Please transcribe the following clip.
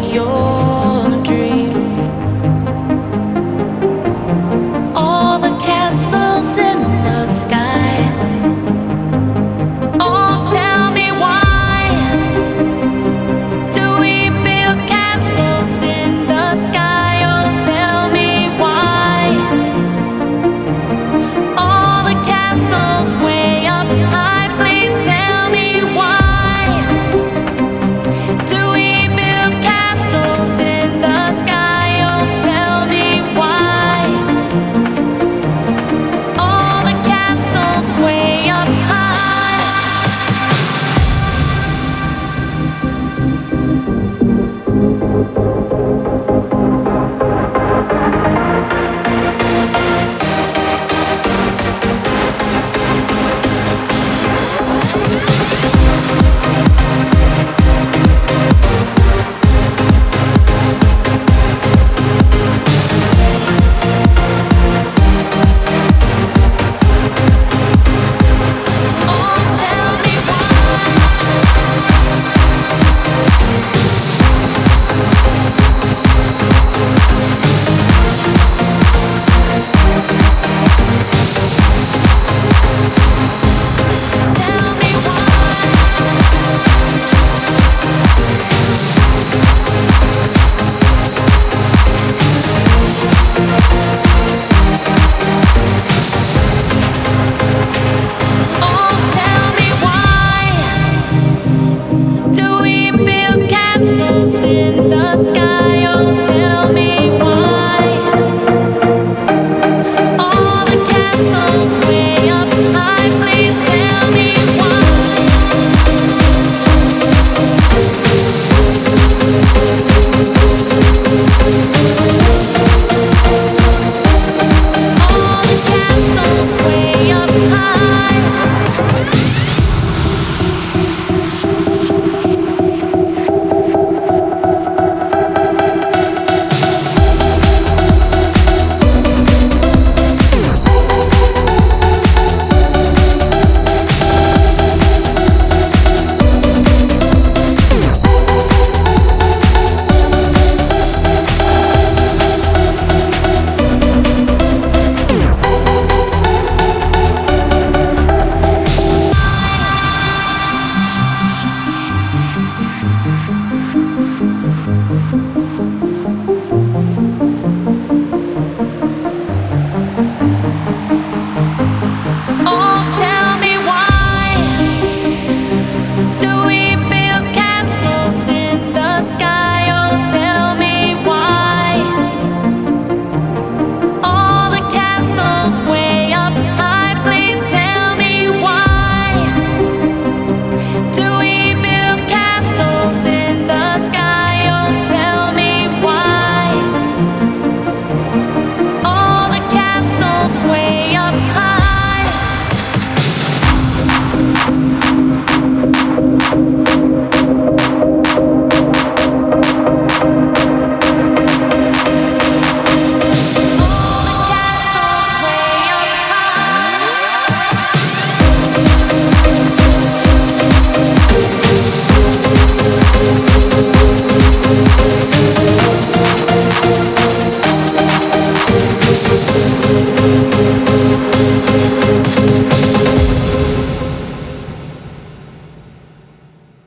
your dreams. All the castles in the sky. Oh, tell me why do we build castles in the sky? Oh, tell me why all the castles way up high. Please tell me why do we build castles in the sky? Oh, tell me why all the castles way up high. Castles in the sky, oh tell me why all the castles way up high, please tell me all the castles way up high. Oh, tell me why do we